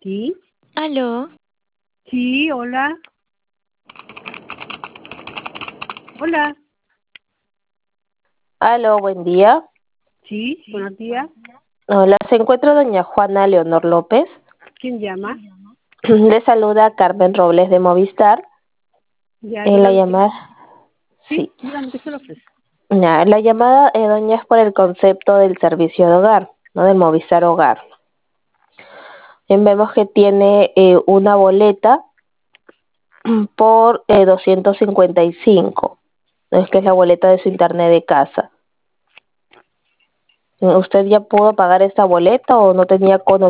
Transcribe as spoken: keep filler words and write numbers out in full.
¿Sí? Aló. Sí, hola. Hola. Aló, buen día. Sí, buenos días. Hola, se encuentra doña Juana Leonor López. ¿Quién llama? Le saluda Carmen Robles de Movistar. Ya, En la dígame. llamada, Sí, sí. dígame qué se le ofrece. Ya, la llamada, eh, doña, es por el concepto del servicio de hogar, ¿no? Del Movistar Hogar. Bien, vemos que tiene eh, una boleta por eh, doscientos cincuenta y cinco, ¿no? Es que es la boleta de su internet de casa. ¿Usted ya pudo pagar esta boleta o no tenía conocimiento